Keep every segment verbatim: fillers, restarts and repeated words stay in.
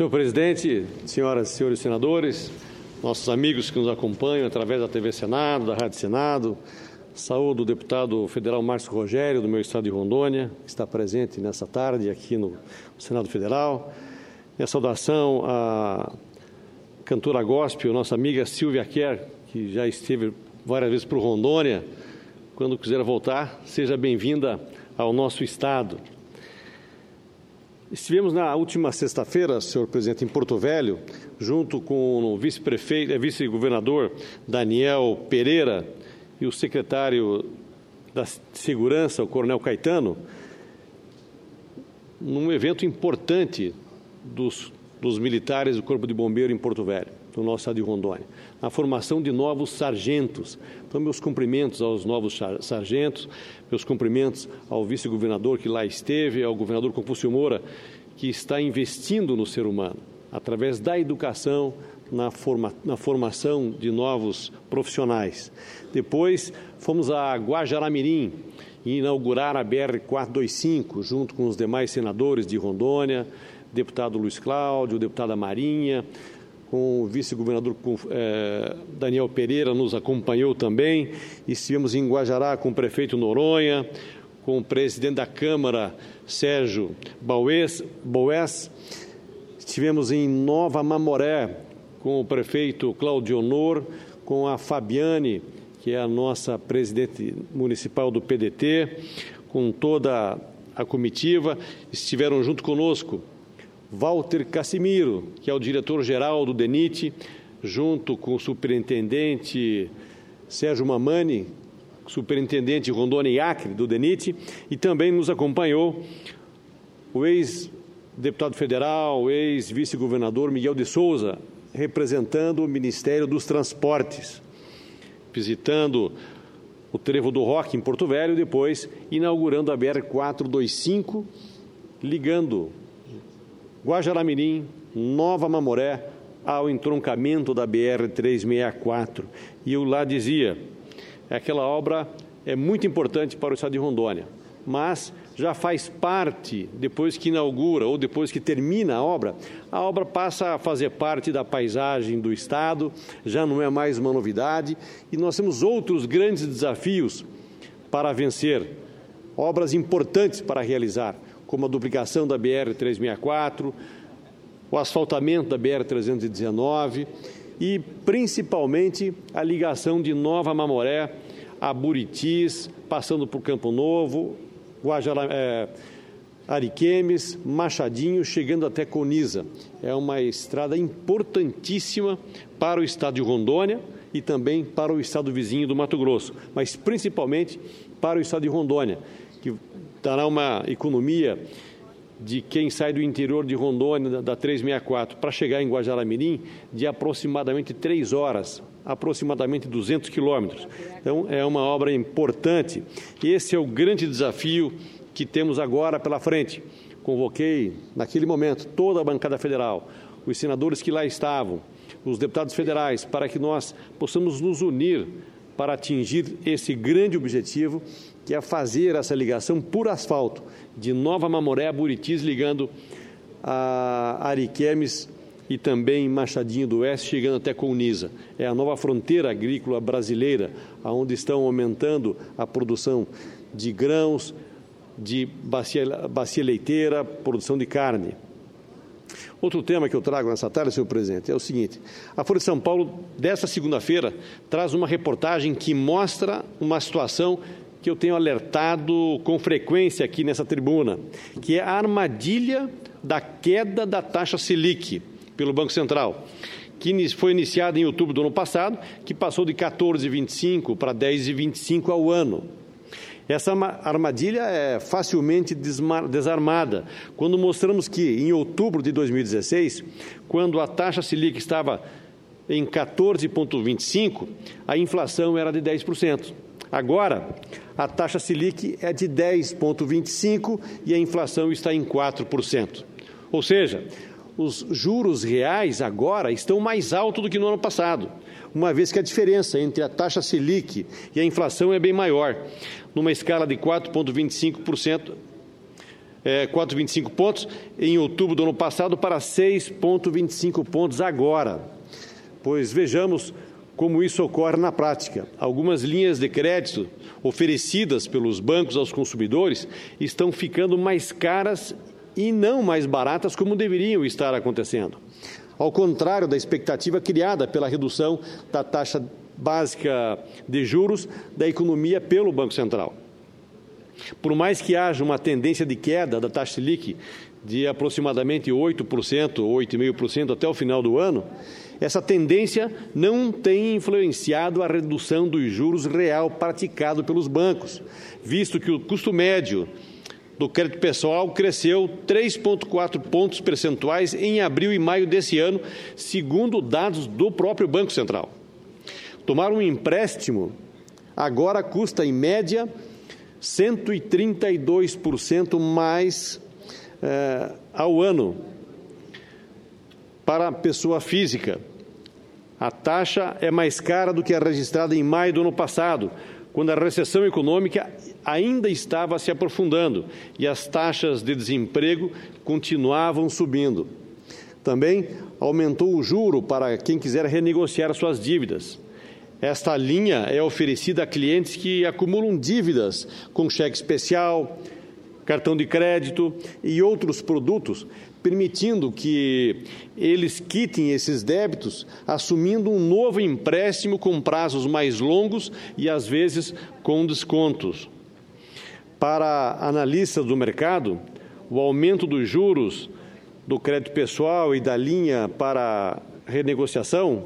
Senhor presidente, senhoras e senhores senadores, nossos amigos que nos acompanham através da T V Senado, da Rádio Senado, saúdo o deputado federal Márcio Rogério, do meu estado de Rondônia, que está presente nessa tarde aqui no Senado Federal. Minha saudação à cantora gospel, nossa amiga Silvia Kerr, que já esteve várias vezes por Rondônia. Quando quiser voltar, seja bem-vinda ao nosso estado. Estivemos na última sexta-feira, senhor presidente, em Porto Velho, junto com o vice-prefeito, vice-governador Daniel Pereira e o secretário da Segurança, o coronel Caetano, num evento importante dos, dos militares do Corpo de Bombeiro em Porto Velho, no nosso estado de Rondônia, na formação de novos sargentos. Então, meus cumprimentos aos novos sargentos, meus cumprimentos ao vice-governador que lá esteve, ao governador Confúcio Moura, que está investindo no ser humano, através da educação, na, forma, na formação de novos profissionais. Depois, fomos a Guajará-Mirim inaugurar a B R quatrocentos e vinte e cinco, junto com os demais senadores de Rondônia, deputado Luiz Cláudio, deputada Marinha, com o vice-governador eh, Daniel Pereira nos acompanhou também. Estivemos em Guajará com o prefeito Noronha, com o presidente da Câmara, Sérgio Boés. Boés. Estivemos em Nova Mamoré com o prefeito Claudio Honor, com a Fabiane, que é a nossa presidente municipal do P D T, com toda a comitiva. Estiveram junto conosco Walter Cassimiro, que é o diretor-geral do DENIT, junto com o superintendente Sérgio Mamani, superintendente Rondônia e Acre do DENIT, e também nos acompanhou o ex-deputado federal, o ex-vice-governador Miguel de Souza, representando o Ministério dos Transportes, visitando o Trevo do Roque em Porto Velho, e depois inaugurando a B R quatrocentos e vinte e cinco, ligando Guajará-Mirim, Nova Mamoré, ao entroncamento da B R trezentos e sessenta e quatro. E eu lá dizia, aquela obra é muito importante para o estado de Rondônia, mas já faz parte, depois que inaugura ou depois que termina a obra, a obra passa a fazer parte da paisagem do estado, já não é mais uma novidade, e nós temos outros grandes desafios para vencer, obras importantes para realizar, como a duplicação da B R trezentos e sessenta e quatro, o asfaltamento da B R trezentos e dezenove e, principalmente, a ligação de Nova Mamoré a Buritis, passando por Campo Novo, Guajará, é, Ariquemes, Machadinho, chegando até Coniza. É uma estrada importantíssima para o estado de Rondônia e também para o estado vizinho do Mato Grosso, mas principalmente para o estado de Rondônia, que dará uma economia de quem sai do interior de Rondônia, da trezentos e sessenta e quatro, para chegar em Guajará-Mirim, de aproximadamente três horas, aproximadamente duzentos quilômetros. Então, é uma obra importante. Esse é o grande desafio que temos agora pela frente. Convoquei, naquele momento, toda a bancada federal, os senadores que lá estavam, os deputados federais, para que nós possamos nos unir para atingir esse grande objetivo, que é fazer essa ligação por asfalto de Nova Mamoré a Buritis, ligando a Ariquemes e também Machadinho do Oeste, chegando até Coniza. É a nova fronteira agrícola brasileira, onde estão aumentando a produção de grãos, de bacia, bacia leiteira, produção de carne. Outro tema que eu trago nessa tarde, senhor presidente, é o seguinte: a Folha de São Paulo, desta segunda-feira, traz uma reportagem que mostra uma situação que eu tenho alertado com frequência aqui nessa tribuna, que é a armadilha da queda da taxa Selic pelo Banco Central, que foi iniciada em outubro do ano passado, que passou de quatorze vírgula vinte e cinco para dez vírgula vinte e cinco ao ano. Essa armadilha é facilmente desarmada quando mostramos que, em outubro de dois mil e dezesseis, quando a taxa Selic estava em quatorze vírgula vinte e cinco, a inflação era de dez por cento. Agora, a taxa Selic é de dez vírgula vinte e cinco e a inflação está em quatro por cento. Ou seja, os juros reais agora estão mais altos do que no ano passado, uma vez que a diferença entre a taxa Selic e a inflação é bem maior. Numa escala de quatro vírgula vinte e cinco por cento, é, quatro vírgula vinte e cinco pontos em outubro do ano passado para seis vírgula vinte e cinco pontos agora. Pois vejamos como isso ocorre na prática. Algumas linhas de crédito oferecidas pelos bancos aos consumidores estão ficando mais caras e não mais baratas como deveriam estar acontecendo. Ao contrário da expectativa criada pela redução da taxa básica de juros da economia pelo Banco Central. Por mais que haja uma tendência de queda da taxa Selic de aproximadamente oito por cento, oito vírgula cinco por cento até o final do ano, essa tendência não tem influenciado a redução dos juros real praticado pelos bancos, visto que o custo médio do crédito pessoal cresceu três vírgula quatro pontos percentuais em abril e maio desse ano, segundo dados do próprio Banco Central. Tomar um empréstimo agora custa, em média, cento e trinta e dois por cento mais eh, ao ano para a pessoa física. A taxa é mais cara do que a registrada em maio do ano passado, quando a recessão econômica ainda estava se aprofundando e as taxas de desemprego continuavam subindo. Também aumentou o juro para quem quiser renegociar suas dívidas. Esta linha é oferecida a clientes que acumulam dívidas com cheque especial, cartão de crédito e outros produtos, permitindo que eles quitem esses débitos, assumindo um novo empréstimo com prazos mais longos e, às vezes, com descontos. Para analistas do mercado, o aumento dos juros do crédito pessoal e da linha para renegociação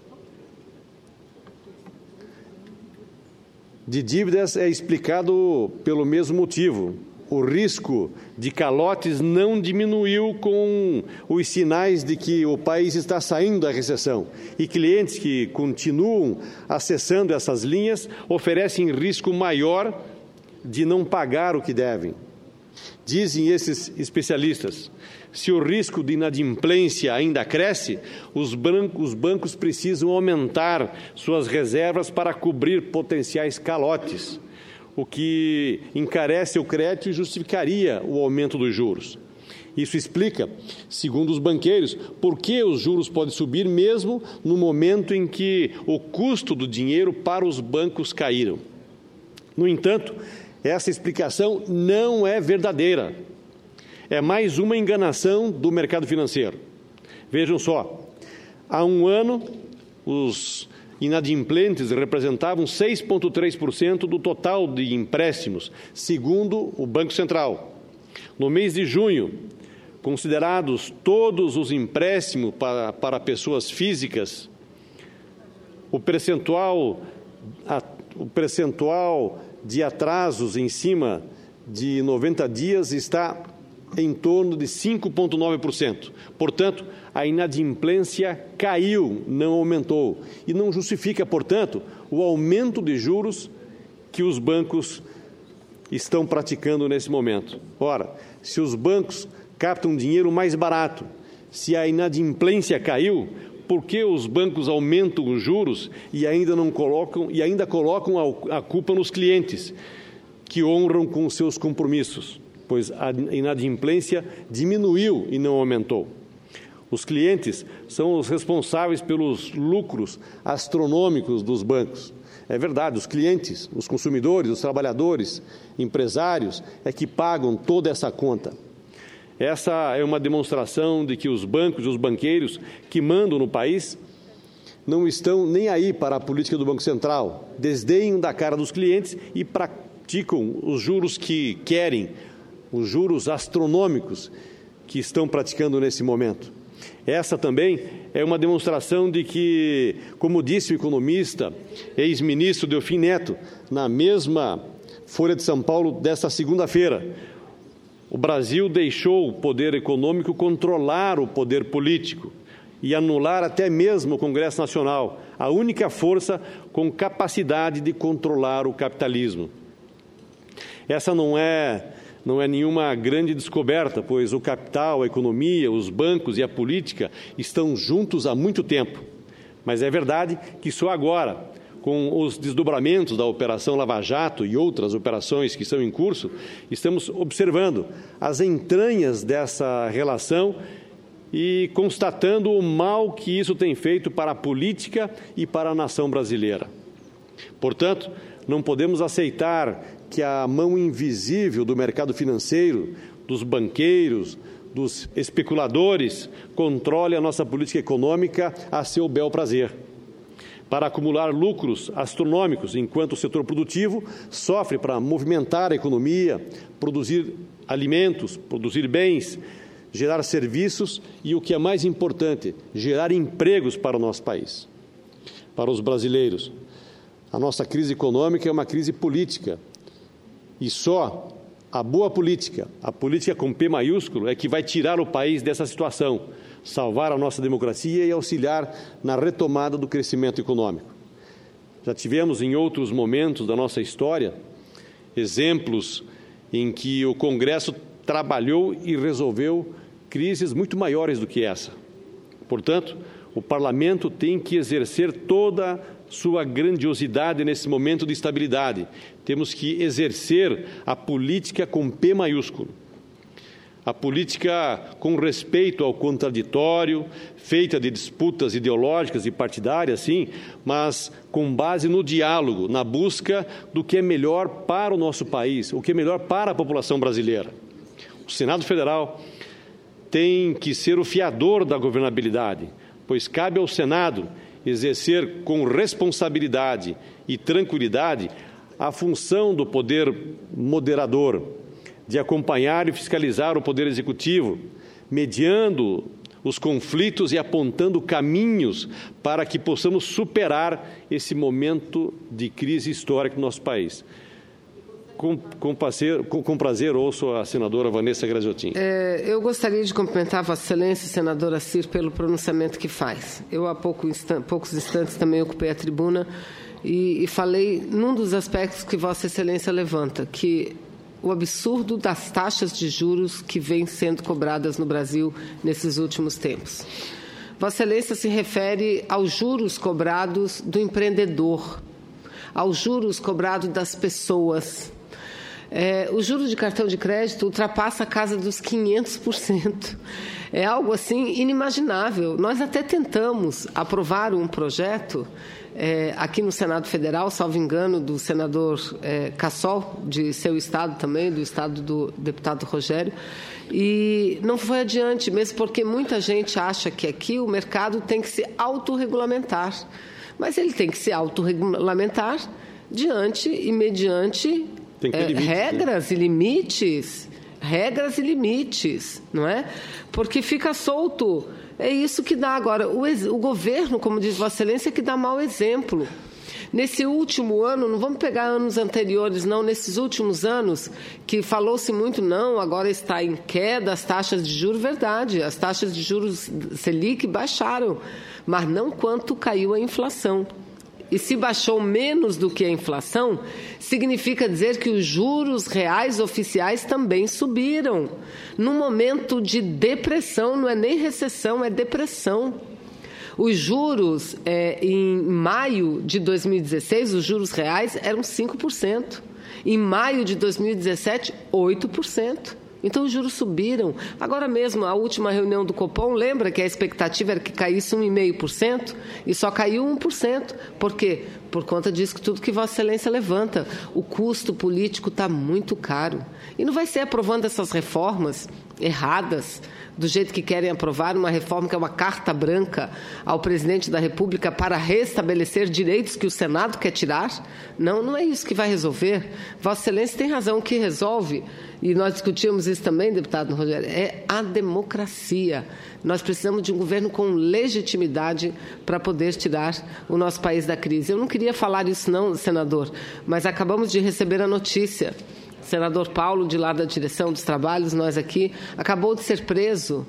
de dívidas é explicado pelo mesmo motivo. O risco de calotes não diminuiu com os sinais de que o país está saindo da recessão e clientes que continuam acessando essas linhas oferecem risco maior de não pagar o que devem. Dizem esses especialistas, se o risco de inadimplência ainda cresce, os bancos precisam aumentar suas reservas para cobrir potenciais calotes, o que encarece o crédito e justificaria o aumento dos juros. Isso explica, segundo os banqueiros, por que os juros podem subir mesmo no momento em que o custo do dinheiro para os bancos caíram. No entanto, essa explicação não é verdadeira. É mais uma enganação do mercado financeiro. Vejam só, há um ano, os inadimplentes representavam seis vírgula três por cento do total de empréstimos, segundo o Banco Central. No mês de junho, considerados todos os empréstimos para, para pessoas físicas, o percentual, a, o percentual de atrasos em cima de noventa dias está em torno de cinco vírgula nove por cento. Portanto, a inadimplência caiu, não aumentou. E não justifica, portanto, o aumento de juros que os bancos estão praticando nesse momento. Ora, se os bancos captam dinheiro mais barato, se a inadimplência caiu, por que os bancos aumentam os juros e ainda não colocam e ainda colocam a culpa nos clientes, que honram com os seus compromissos? Pois a inadimplência diminuiu e não aumentou. Os clientes são os responsáveis pelos lucros astronômicos dos bancos. É verdade, os clientes, os consumidores, os trabalhadores, empresários, é que pagam toda essa conta. Essa é uma demonstração de que os bancos e os banqueiros que mandam no país não estão nem aí para a política do Banco Central, desdenham da cara dos clientes e praticam os juros que querem, os juros astronômicos que estão praticando nesse momento. Essa também é uma demonstração de que, como disse o economista, ex-ministro Delfim Neto, na mesma Folha de São Paulo desta segunda-feira, o Brasil deixou o poder econômico controlar o poder político e anular até mesmo o Congresso Nacional, a única força com capacidade de controlar o capitalismo. Essa não é... Não é nenhuma grande descoberta, pois o capital, a economia, os bancos e a política estão juntos há muito tempo. Mas é verdade que só agora, com os desdobramentos da Operação Lava Jato e outras operações que estão em curso, estamos observando as entranhas dessa relação e constatando o mal que isso tem feito para a política e para a nação brasileira. Portanto, não podemos aceitar que a mão invisível do mercado financeiro, dos banqueiros, dos especuladores, controle a nossa política econômica a seu bel prazer, para acumular lucros astronômicos, enquanto o setor produtivo sofre para movimentar a economia, produzir alimentos, produzir bens, gerar serviços e, o que é mais importante, gerar empregos para o nosso país, para os brasileiros. A nossa crise econômica é uma crise política e só a boa política, a política com P maiúsculo, é que vai tirar o país dessa situação, salvar a nossa democracia e auxiliar na retomada do crescimento econômico. Já tivemos em outros momentos da nossa história exemplos em que o Congresso trabalhou e resolveu crises muito maiores do que essa. Portanto, o Parlamento tem que exercer toda a sua grandiosidade nesse momento de estabilidade. Temos que exercer a política com P maiúsculo. A política com respeito ao contraditório, feita de disputas ideológicas e partidárias, sim, mas com base no diálogo, na busca do que é melhor para o nosso país, o que é melhor para a população brasileira. O Senado Federal tem que ser o fiador da governabilidade, pois cabe ao Senado exercer com responsabilidade e tranquilidade a função do poder moderador, de acompanhar e fiscalizar o Poder Executivo, mediando os conflitos e apontando caminhos para que possamos superar esse momento de crise histórica do nosso país. Com, com, prazer, com, com prazer, ouço a senadora Vanessa Graziotin. É, eu gostaria de cumprimentar Vossa Excelência, senadora Cir, pelo pronunciamento que faz. Eu, há pouco instan- poucos instantes, também ocupei a tribuna e, e falei num dos aspectos que Vossa Excelência levanta, que o absurdo das taxas de juros que vêm sendo cobradas no Brasil nesses últimos tempos. Vossa Excelência se refere aos juros cobrados do empreendedor, aos juros cobrados das pessoas. É, o juro de cartão de crédito ultrapassa a casa dos quinhentos por cento. É algo assim inimaginável. Nós até tentamos aprovar um projeto é, aqui no Senado Federal, salvo engano, do senador é, Cassol, de seu estado também, do estado do deputado Rogério, e não foi adiante, mesmo porque muita gente acha que aqui o mercado tem que se autorregulamentar. Mas ele tem que se autorregulamentar diante e mediante Tem que ter é, limites, regras né? e limites, regras e limites, não é? Porque fica solto. É isso que dá agora. O, o governo, como diz Vossa Excelência, é que dá mau exemplo. Nesse último ano, não vamos pegar anos anteriores, não, nesses últimos anos, que falou-se muito, não, agora está em queda as taxas de juros, verdade, as taxas de juros Selic baixaram, mas não quanto caiu a inflação. E se baixou menos do que a inflação, significa dizer que os juros reais oficiais também subiram. Num momento de depressão, não é nem recessão, é depressão. Os juros, é, em maio de dois mil e dezesseis, os juros reais eram cinco por cento. Em maio de dois mil e dezessete, oito por cento. Então, os juros subiram. Agora mesmo, a última reunião do Copom, lembra que a expectativa era que caísse um vírgula cinco por cento e só caiu um por cento. Por quê? Por conta disso que tudo que Vossa Excelência levanta. O custo político está muito caro. E não vai ser aprovando essas reformas erradas, do jeito que querem aprovar, uma reforma que é uma carta branca ao presidente da República para restabelecer direitos que o Senado quer tirar. Não, não é isso que vai resolver. Vossa Excelência tem razão, o que resolve, e nós discutimos isso também, deputado Rogério, é a democracia. Nós precisamos de um governo com legitimidade para poder tirar o nosso país da crise. Eu não queria falar isso não, senador, mas acabamos de receber a notícia. Senador Paulo, de lá da direção dos trabalhos, nós aqui, acabou de ser preso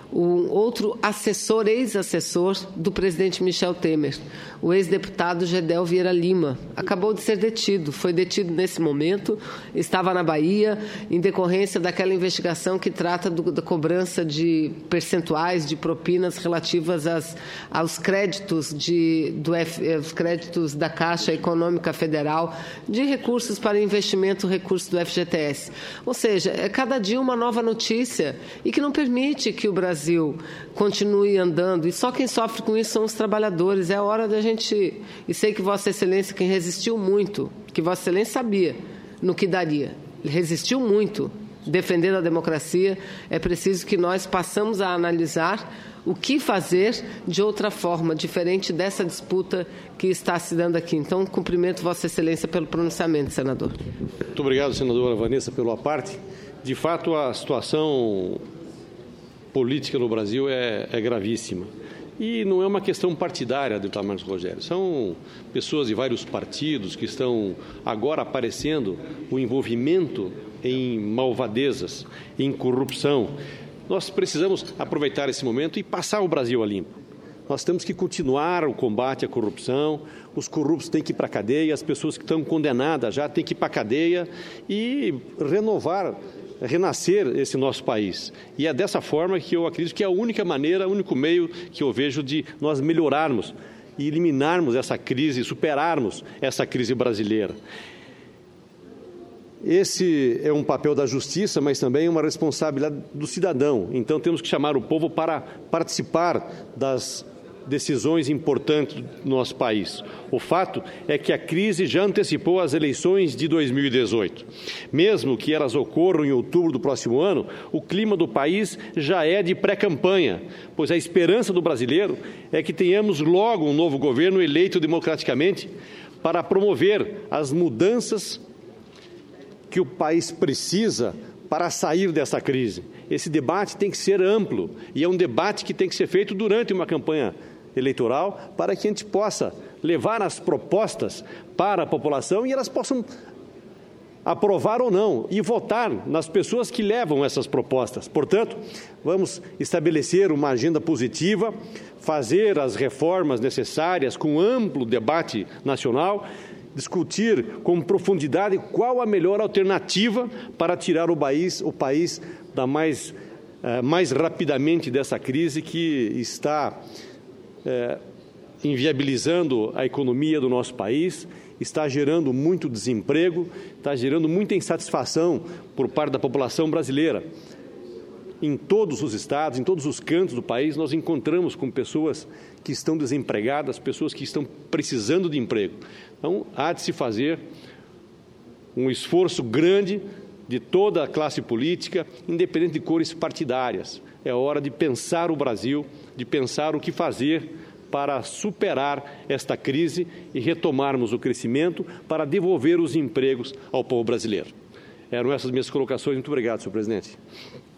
um outro assessor, ex-assessor do presidente Michel Temer, o ex-deputado Gedel Vieira Lima. Acabou de ser detido, foi detido nesse momento, estava na Bahia, em decorrência daquela investigação que trata do, da cobrança de percentuais de propinas relativas às, aos créditos, de, do F, os créditos da Caixa Econômica Federal, de recursos para investimento, recursos do F G T S. Ou seja, é cada dia uma nova notícia e que não permite que o Brasil Brasil continue andando, e só quem sofre com isso são os trabalhadores. É a hora da gente, e sei que Vossa Excelência, quem resistiu muito, que Vossa Excelência sabia no que daria, resistiu muito defendendo a democracia, é preciso que nós passamos a analisar o que fazer de outra forma, diferente dessa disputa que está se dando aqui. Então, cumprimento Vossa Excelência pelo pronunciamento, senador. Muito obrigado, senadora Vanessa, pelo aparte. De fato, a situação política no Brasil é, é gravíssima. E não é uma questão partidária, deputado Marcos Rogério. São pessoas de vários partidos que estão agora aparecendo o envolvimento em malvadezas, em corrupção. Nós precisamos aproveitar esse momento e passar o Brasil a limpo. Nós temos que continuar o combate à corrupção, os corruptos têm que ir para a cadeia, as pessoas que estão condenadas já têm que ir para a cadeia e renovar, renascer esse nosso país. E é dessa forma que eu acredito que é a única maneira, o único meio que eu vejo de nós melhorarmos e eliminarmos essa crise, superarmos essa crise brasileira. Esse é um papel da justiça, mas também uma responsabilidade do cidadão. Então, temos que chamar o povo para participar das decisões importantes do nosso país. O fato é que a crise já antecipou as eleições de dois mil e dezoito. Mesmo que elas ocorram em outubro do próximo ano, o clima do país já é de pré-campanha, pois a esperança do brasileiro é que tenhamos logo um novo governo eleito democraticamente para promover as mudanças que o país precisa para sair dessa crise. Esse debate tem que ser amplo e é um debate que tem que ser feito durante uma campanha eleitoral para que a gente possa levar as propostas para a população e elas possam aprovar ou não e votar nas pessoas que levam essas propostas. Portanto, vamos estabelecer uma agenda positiva, fazer as reformas necessárias com amplo debate nacional, discutir com profundidade qual a melhor alternativa para tirar o país, o país da mais, eh, mais rapidamente dessa crise que está eh, inviabilizando a economia do nosso país, está gerando muito desemprego, está gerando muita insatisfação por parte da população brasileira. Em todos os estados, em todos os cantos do país, nós encontramos com pessoas que estão desempregadas, pessoas que estão precisando de emprego. Então, há de se fazer um esforço grande de toda a classe política, independente de cores partidárias. É hora de pensar o Brasil, de pensar o que fazer para superar esta crise e retomarmos o crescimento para devolver os empregos ao povo brasileiro. Eram essas minhas colocações. Muito obrigado, senhor presidente.